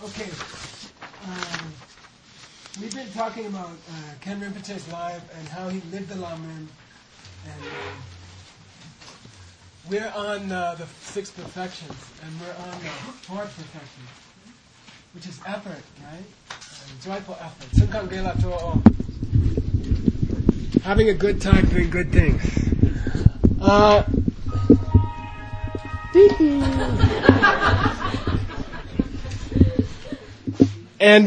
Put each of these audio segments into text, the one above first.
Okay. We've been talking about Ken Rinpoche's life and how he lived the Lamrim. And we're on the 6 perfections, and we're on the 4th perfection, which is effort, right? Joyful effort. Sungkang Gela To'o. Having a good time doing good things. And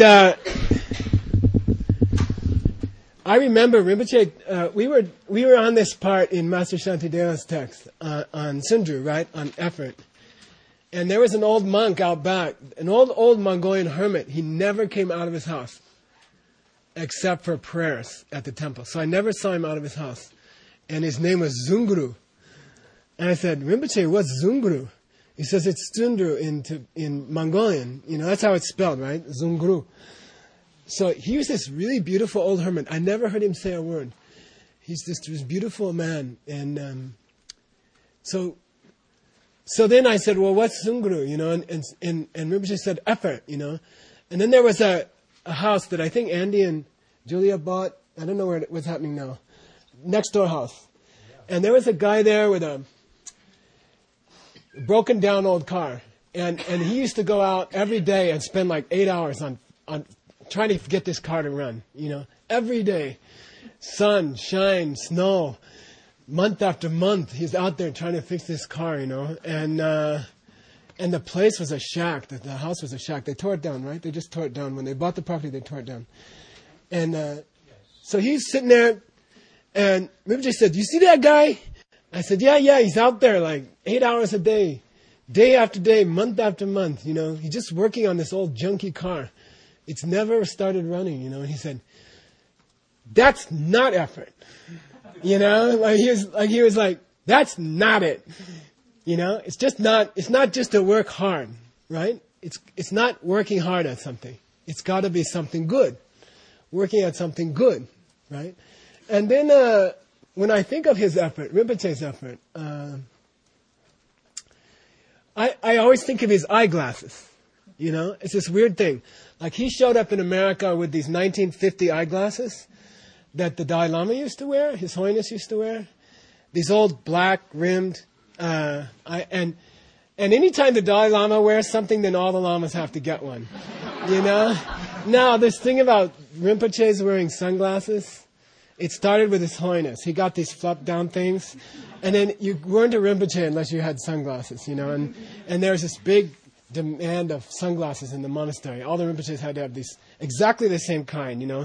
I remember Rinpoche, we were on this part in Master Shantideva's text on Sundru, right, on effort. And there was an old monk out back, an old Mongolian hermit. He never came out of his house except for prayers at the temple. So I never saw him out of his house. And his name was Zungru. And I said, Rinpoche, what's Zungru? He says it's Sundru in Mongolian. You know, that's how it's spelled, right? Zungru. So he was this really beautiful old hermit. I never heard him say a word. He's this beautiful man. And so then I said, well, what's Zungru? You know, and Rinpoche said, effort, you know. And then there was a house that I think Andy and Julia bought. I don't know what's happening now. Next door house. And there was a guy there with a broken down old car. And he used to go out every day and spend like 8 hours on trying to get this car to run, you know, every day. Sun, shine, snow, month after month, he's out there trying to fix this car, you know. And the place was a shack. The house was a shack. They tore it down, right? They just tore it down. When they bought the property, they tore it down. And so he's sitting there, and Rinpoche said, "You see that guy?" I said, yeah, he's out there like 8 hours a day after day, month after month, you know. He's just working on this old junky car. It's never started running, you know. And he said, "That's not effort." You know, he was like, "That's not it." You know, it's not just to work hard, right? It's not working hard at something. It's got to be something good. Working at something good, right? And then when I think of his effort, Rinpoche's effort, I always think of his eyeglasses. You know, it's this weird thing. Like he showed up in America with these 1950 eyeglasses that the Dalai Lama used to wear, His Holiness used to wear. These old black rimmed, and anytime the Dalai Lama wears something, then all the lamas have to get one. You know? Now, this thing about Rinpoche's wearing sunglasses, it started with His Holiness. He got these flop down things, and then you weren't a Rinpoche unless you had sunglasses, you know, and there's this big demand of sunglasses in the monastery. All the Rinpoches had to have these exactly the same kind, you know,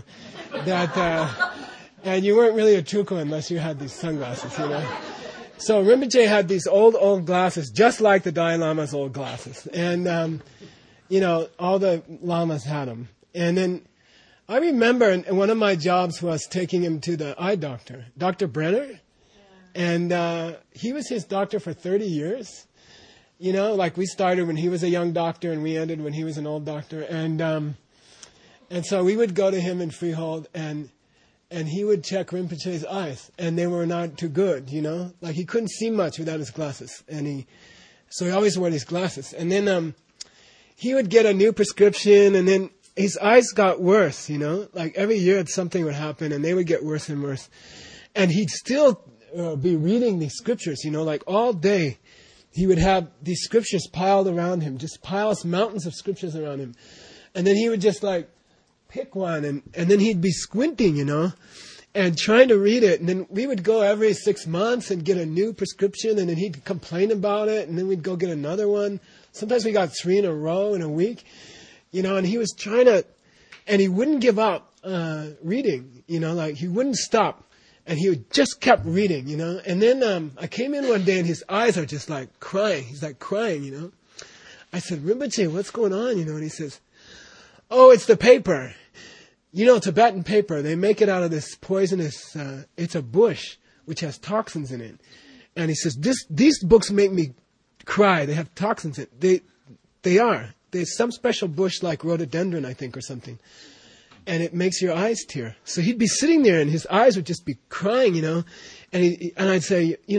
and you weren't really a Truko unless you had these sunglasses, you know. So Rinpoche had these old glasses, just like the Dalai Lama's old glasses. And, you know, all the lamas had them. And then I remember and one of my jobs was taking him to the eye doctor, Dr. Brenner. And he was his doctor for 30 years. You know, like we started when he was a young doctor and we ended when he was an old doctor. And so we would go to him in Freehold and he would check Rinpoche's eyes, and they were not too good, you know. Like he couldn't see much without his glasses, so he always wore these glasses. And then he would get a new prescription, and then his eyes got worse, you know. Like every year something would happen, and they would get worse and worse. And he'd still be reading these scriptures, you know, like all day. He would have these scriptures piled around him, just piles, mountains of scriptures around him. And then he would just like pick one and then he'd be squinting, you know, and trying to read it. And then we would go every 6 months and get a new prescription, and then he'd complain about it, and then we'd go get another one. Sometimes we got 3 in a row in a week, you know, and he was trying to, and he wouldn't give up reading, you know, like he wouldn't stop. And he just kept reading, you know. And then I came in one day and his eyes are just like crying. He's like crying, you know. I said, Rinpoche, what's going on, you know? And he says, oh, it's the paper. You know, Tibetan paper, they make it out of this poisonous, it's a bush which has toxins in it. And he says, these books make me cry. They have toxins in it. They are. There's some special bush like rhododendron, I think, or something. And it makes your eyes tear. So he'd be sitting there and his eyes would just be crying, you know. And I'd say, you know,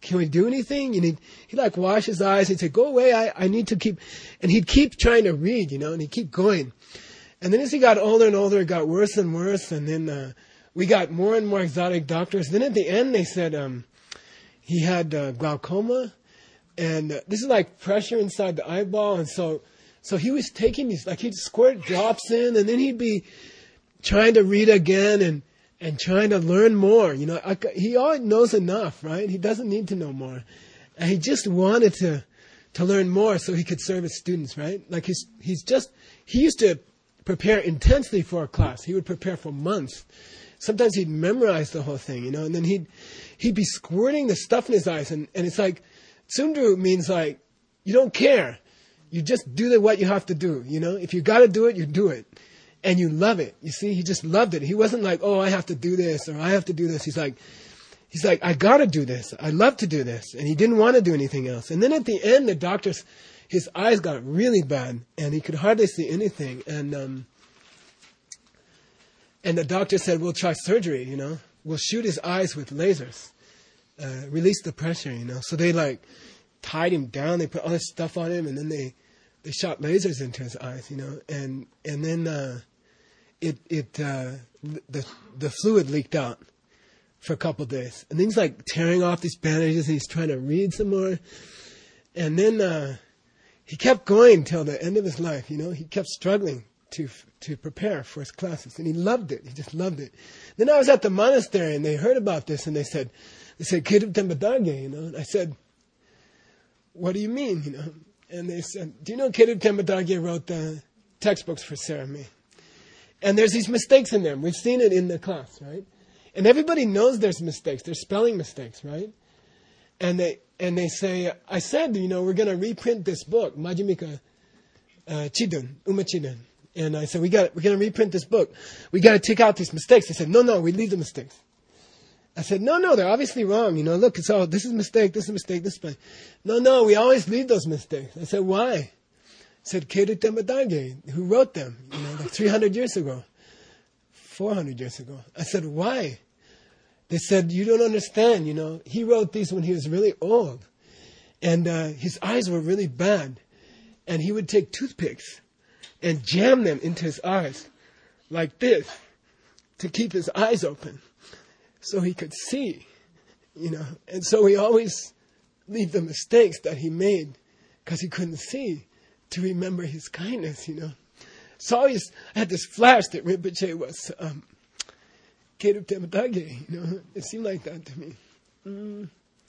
can we do anything? And he'd like wash his eyes. He'd say, go away. I need to keep, and he'd keep trying to read, and he'd keep going. And then as he got older and older, it got worse and worse. And then, we got more and more exotic doctors. Then at the end, they said, he had glaucoma. And this is like pressure inside the eyeball. And so he was taking these, like he'd squirt drops in, and then he'd be trying to read again and trying to learn more. He already knows enough, right? He doesn't need to know more. And he just wanted to learn more so he could serve his students, right? Like he used to prepare intensely for a class. He would prepare for months. Sometimes he'd memorize the whole thing, and then he'd be squirting the stuff in his eyes. And it's like, Tsundru means like, you don't care. You just do what you have to do, If you got to do it, you do it. And you love it. You see, he just loved it. He wasn't like, oh, I have to do this or I have to do this. He's like, I got to do this. I love to do this. And he didn't want to do anything else. And then at the end, his eyes got really bad and he could hardly see anything. And the doctor said, we'll try surgery, We'll shoot his eyes with lasers. Release the pressure, So they like tied him down. They put all this stuff on him, and then they shot lasers into his eyes, And then the fluid leaked out for a couple of days, and then he's like tearing off these bandages, and he's trying to read some more, and then he kept going till the end of his life. He kept struggling to prepare for his classes, and he loved it. He just loved it. Then I was at the monastery, and they heard about this, and they said, Kedub Tenpa Dargye, And I said, what do you mean, And they said, do you know Kedub Tenpa Dargye wrote the textbooks for ceremony? And there's these mistakes in them. We've seen it in the class, right? And everybody knows there's mistakes. There's spelling mistakes, right? And they say, I said, we're going to reprint this book, Majjhimika Chidun, Uma Chidun. And I said, we're going to reprint this book. We got to take out these mistakes. They said, no, we leave the mistakes. I said, no, they're obviously wrong. Look, it's all, this is a mistake, this is a mistake, this is a mistake. No, we always leave those mistakes. I said, why? I said, Kedub Tenpa Dargye, who wrote them, like 300 years ago, 400 years ago. I said, why? They said, you don't understand, he wrote these when he was really old. And his eyes were really bad. And he would take toothpicks and jam them into his eyes like this to keep his eyes open so he could see, And so we always leave the mistakes that he made because he couldn't see to remember his kindness, So I had this flash that Rinpoche was Kedub Tenpa Dargye, It seemed like that to me.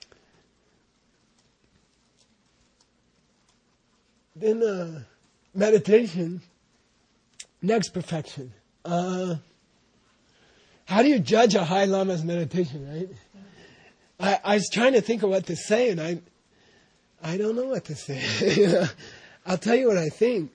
Then meditation, next perfection. How do you judge a High Lama's meditation, right? I was trying to think of what to say, and I don't know what to say. I'll tell you what I think.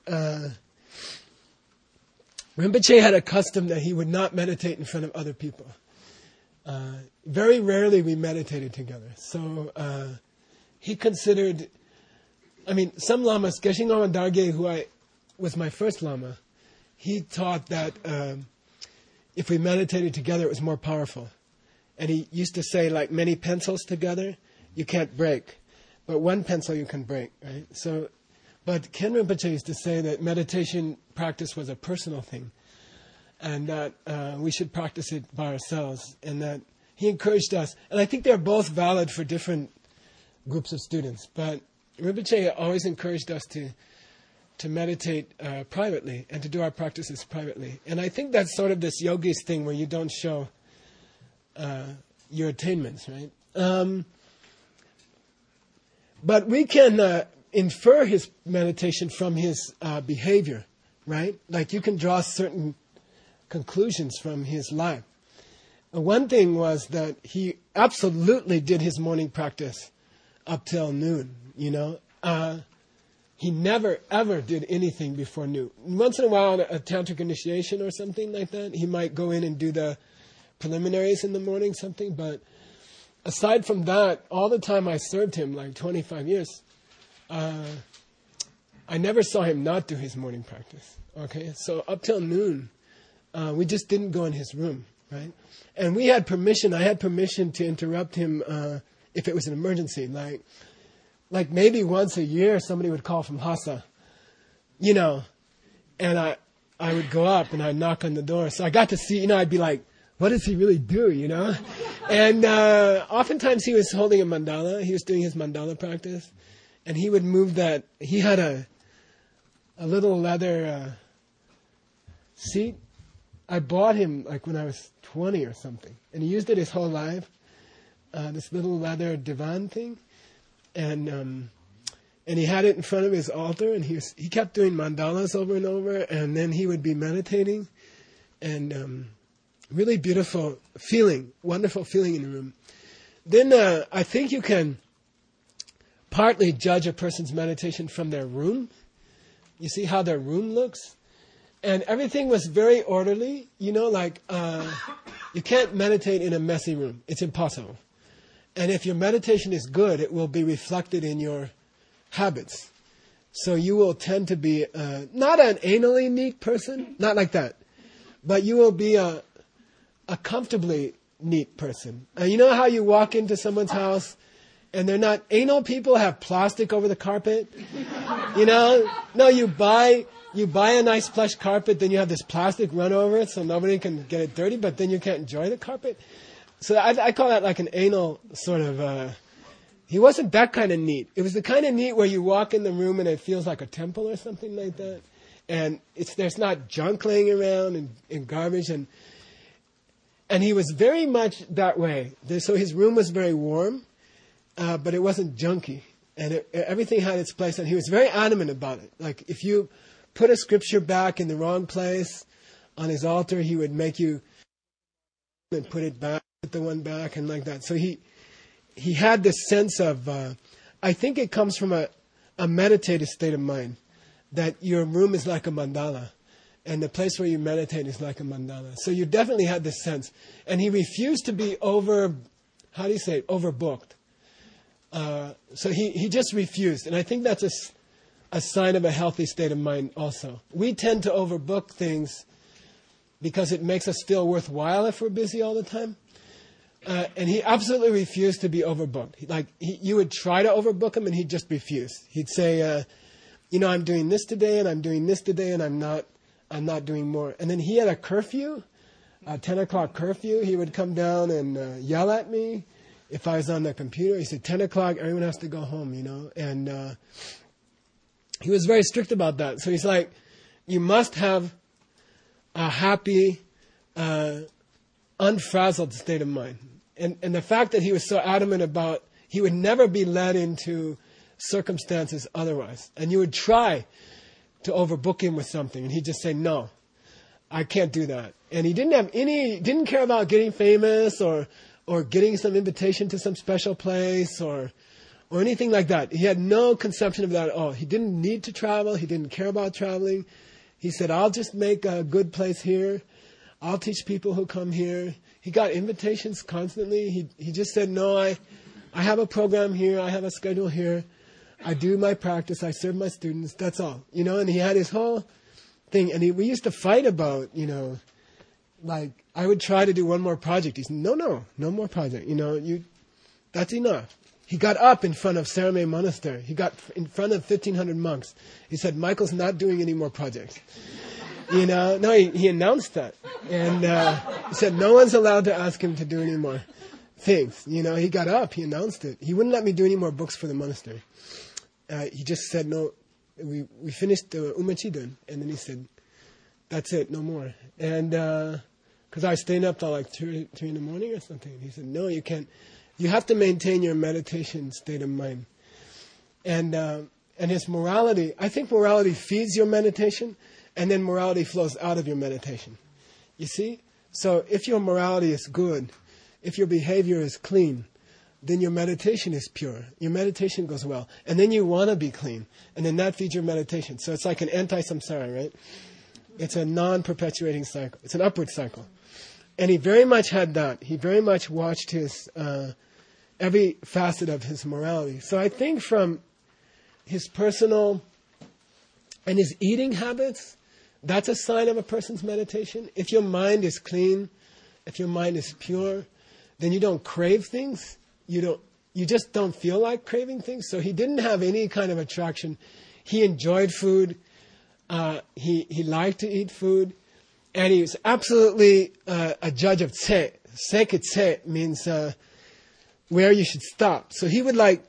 Rinpoche had a custom that he would not meditate in front of other people. Very rarely we meditated together. So he considered, some lamas, Geshe Ngawang Dargye, who was my first lama, he taught that if we meditated together, it was more powerful. And he used to say, like many pencils together, you can't break. But one pencil you can break, right? But Ken Rinpoche used to say that meditation practice was a personal thing. And that we should practice it by ourselves. And that he encouraged us. And I think they're both valid for different groups of students. But Rinpoche always encouraged us to meditate privately and to do our practices privately. And I think that's sort of this yogis thing where you don't show your attainments, right? But we can infer his meditation from his behavior, right? Like you can draw certain conclusions from his life. One thing was that he absolutely did his morning practice up till noon, He never, ever did anything before noon. Once in a while, a tantric initiation or something like that, he might go in and do the preliminaries in the morning, something. But aside from that, all the time I served him, like 25 years, I never saw him not do his morning practice. Okay, so up till noon, we just didn't go in his room, right? And we had permission. I had permission to interrupt him if it was an emergency. Like maybe once a year somebody would call from Lhasa, and I would go up and I'd knock on the door. So I got to see, I'd be like, what does he really do, And oftentimes he was holding a mandala. He was doing his mandala practice. And he would move that. He had a little leather seat. I bought him like when I was 20 or something. And he used it his whole life. This little leather divan thing. And he had it in front of his altar, and he kept doing mandalas over and over, and then he would be meditating, and really beautiful feeling, wonderful feeling in the room. Then I think you can partly judge a person's meditation from their room. You see how their room looks? And everything was very orderly, you can't meditate in a messy room. It's impossible. And if your meditation is good, it will be reflected in your habits. So you will tend to be not an anally neat person, not like that, but you will be a comfortably neat person. You know how you walk into someone's house and they're not, anal people have plastic over the carpet? No, you buy a nice plush carpet, then you have this plastic run over it so nobody can get it dirty, but then you can't enjoy the carpet. So I call that like an anal sort of, he wasn't that kind of neat. It was the kind of neat where you walk in the room and it feels like a temple or something like that. And there's not junk laying around and garbage. And he was very much that way. So his room was very warm, but it wasn't junky. And everything had its place. And he was very adamant about it. Like if you put a scripture back in the wrong place on his altar, he would make you and put it back, put the one back, and like that. So he had this sense of, I think it comes from a meditative state of mind, that your room is like a mandala, and the place where you meditate is like a mandala. So you definitely had this sense. And he refused to be overbooked. So he just refused. And I think that's a sign of a healthy state of mind also. We tend to overbook things because it makes us feel worthwhile if we're busy all the time. And he absolutely refused to be overbooked. You would try to overbook him, and he'd just refuse. He'd say, I'm doing this today, and I'm doing this today, and I'm not doing more. And then he had a curfew, a 10 o'clock curfew. He would come down and yell at me if I was on the computer. He said, 10 o'clock, everyone has to go home, And he was very strict about that. So he's like, you must have a happy, unfrazzled state of mind. And the fact that he was so adamant about, he would never be led into circumstances otherwise. And you would try to overbook him with something, and he'd just say, no, I can't do that. And he didn't care about getting famous or getting some invitation to some special place or anything like that. He had no conception of that at all. He didn't need to travel. He didn't care about traveling. He said, I'll just make a good place here. I'll teach people who come here. He got invitations constantly. He just said, no, I have a program here. I have a schedule here. I do my practice. I serve my students. That's all. And he had his whole thing. And we used to fight about, like I would try to do one more project. He said, no more project. That's enough. He got up in front of Saramay Monastery. He got in front of 1,500 monks. He said, Michael's not doing any more projects. No, he announced that. And he said no one's allowed to ask him to do any more things. He got up, he announced it. He wouldn't let me do any more books for the monastery. He just said, no, we finished Umachidun. And then he said, that's it, no more. And because I was staying up till like 3 in the morning or something. And he said, no, you can't. You have to maintain your meditation state of mind. And his morality, I think morality feeds your meditation, and then morality flows out of your meditation. You see? So if your morality is good, if your behavior is clean, then your meditation is pure. Your meditation goes well. And then you want to be clean. And then that feeds your meditation. So it's like an anti-samsara, right? It's a non-perpetuating cycle. It's an upward cycle. And he very much had that. He very much watched his every facet of his morality. So I think from his personal and his eating habits, that's a sign of a person's meditation. If your mind is clean, if your mind is pure, then you don't crave things. You you just don't feel like craving things. So he didn't have any kind of attraction. He enjoyed food. He liked to eat food. And he was absolutely a judge of tse. Seike tse means where you should stop. So he would like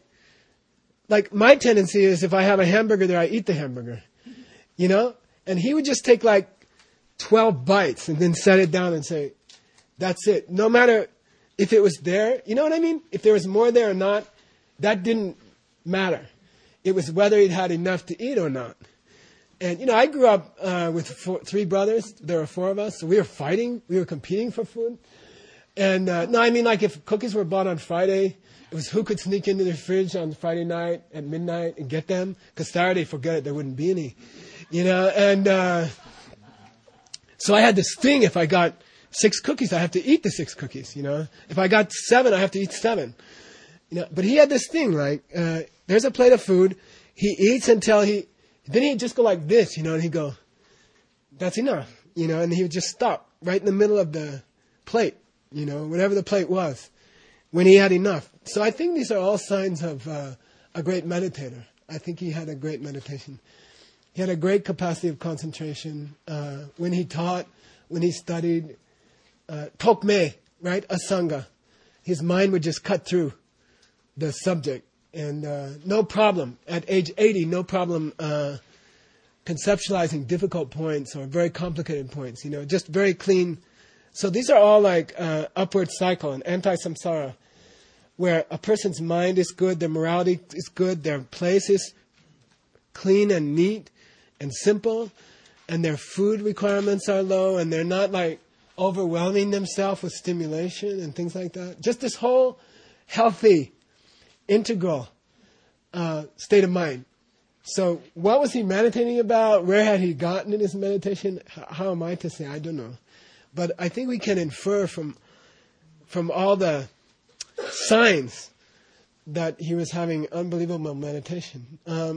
my tendency is if I have a hamburger there, I eat the hamburger. You know? And he would just take like 12 bites and then set it down and say, that's it. No matter if it was there, you know what I mean? If there was more there or not, that didn't matter. It was whether he'd had enough to eat or not. And, you know, I grew up with three brothers. There were four of us. So we were fighting. We were competing for food. And, no, I mean, like if cookies were bought on Friday, it was who could sneak into the fridge on Friday night at midnight and get them. Because Saturday, forget it, there wouldn't be any. You know, and so I had this thing, if I got 6 cookies, I have to eat the 6 cookies, you know. If I got 7, I have to eat 7. You know, but he had this thing, like, there's a plate of food. He eats until then he'd just go like this, you know, and he'd go, that's enough, you know, and he would just stop right in the middle of the plate, you know, whatever the plate was, when he had enough. So I think these are all signs of a great meditator. I think he had a great meditation. He had a great capacity of concentration. When he taught, when he studied, Tokme, right, Asanga, his mind would just cut through the subject. And no problem, at age 80, no problem conceptualizing difficult points or very complicated points, you know, just very clean. So these are all like upward cycle and anti-samsara, where a person's mind is good, their morality is good, their place is clean and neat and simple, and their food requirements are low, and they're not like overwhelming themselves with stimulation and things like that. Just this whole healthy, integral state of mind. So what was he meditating about? Where had he gotten in his meditation? How am I to say? I don't know. But I think we can infer from all the signs that he was having unbelievable meditation.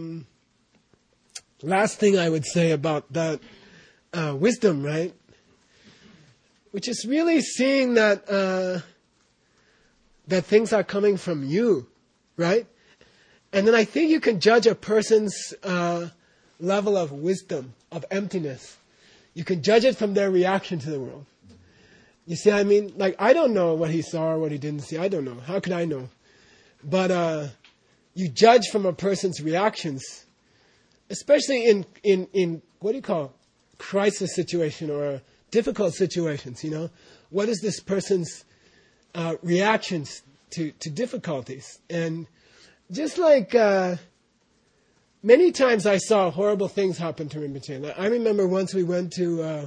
Last thing I would say about that wisdom, right? Which is really seeing that things are coming from you, right? And then I think you can judge a person's level of wisdom, of emptiness. You can judge it from their reaction to the world. You see what I mean? Like, I don't know what he saw or what he didn't see. I don't know. How could I know? But you judge from a person's reactions, especially in what do you call crisis situation or difficult situations, you know? What is this person's reactions to difficulties? And just like many times I saw horrible things happen to Rinpoche. I remember once we went to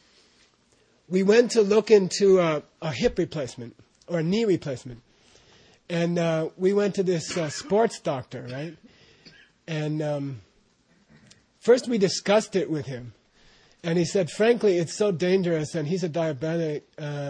look into a hip replacement or a knee replacement. And we went to this sports doctor, right? And first we discussed it with him. And he said, frankly, it's so dangerous, and he's a diabetic.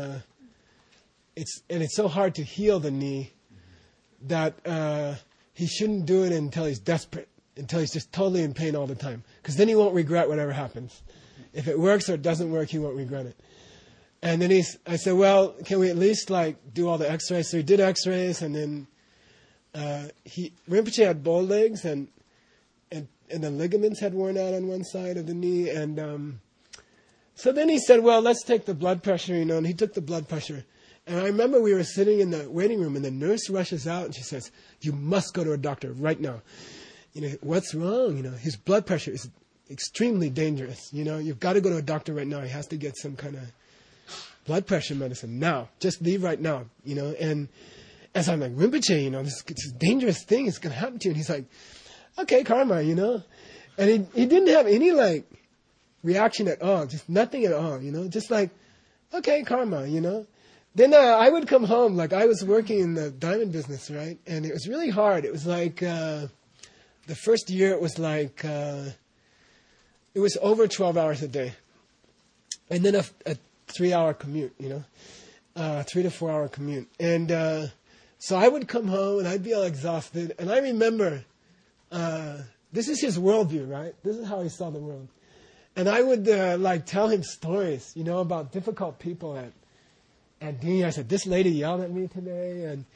It's so hard to heal the knee that he shouldn't do it until he's desperate, until he's just totally in pain all the time. Because then he won't regret whatever happens. If it works or it doesn't work, he won't regret it. And then I said, well, can we at least like do all the x-rays? So he did x-rays, and then Rinpoche had bow legs, and the ligaments had worn out on one side of the knee. And so then he said, well, let's take the blood pressure, you know, and he took the blood pressure. And I remember we were sitting in the waiting room, and the nurse rushes out, and she says, you must go to a doctor right now. You know, what's wrong? You know, his blood pressure is extremely dangerous. You know, you've got to go to a doctor right now. He has to get some kind of blood pressure medicine now. Just leave right now, you know. And as I'm like, Rinpoche, you know, this is a dangerous thing. It's going to happen to you. And he's like, okay, karma, you know. And he didn't have any, like, reaction at all. Just nothing at all, you know. Just like, okay, karma, you know. Then I would come home, like I was working in the diamond business, right? And it was really hard. It was like, the first year it was like, it was over 12 hours a day. And then a 3-hour commute, you know, 3 to 4 hour commute. And so I would come home and I'd be all exhausted. And I remember, this is his worldview, right? This is how he saw the world. And I would like tell him stories, you know, about difficult people at Dini. I said, this lady yelled at me today, and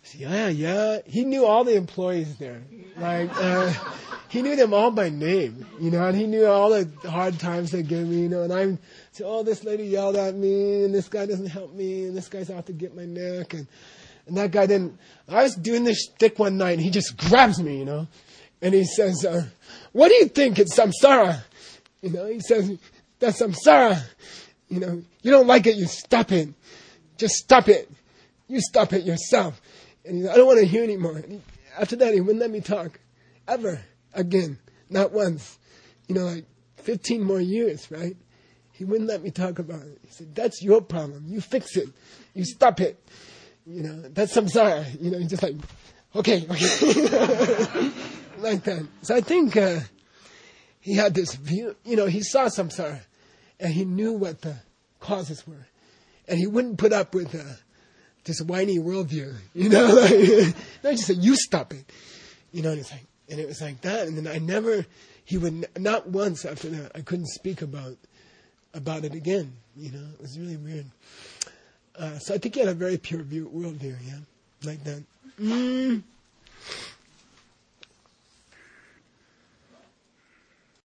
Yeah. He knew all the employees there. Like, he knew them all by name, and he knew all the hard times they gave me, and I said, oh, this lady yelled at me, and this guy doesn't help me, and this guy's out to get my neck, and that guy didn't. I was doing this shtick one night, and he just grabs me, and he says, what do you think? It's samsara. He says, that's samsara. You don't like it, you stop it. Just stop it. You stop it yourself. And he said, I don't want to hear anymore. And after that, he wouldn't let me talk ever again. Not once. Like 15 more years, right? He wouldn't let me talk about it. He said, that's your problem. You fix it. You stop it. That's samsara. He's just like, okay. Like that. So I think he had this view. He saw samsara. And he knew what the causes were. And he wouldn't put up with this whiny worldview, No, he just said, you stop it. And it's like, and it was like that. And then he would, not once after that, I couldn't speak about it again. It was really weird. So I think he had a very pure worldview, yeah, like that.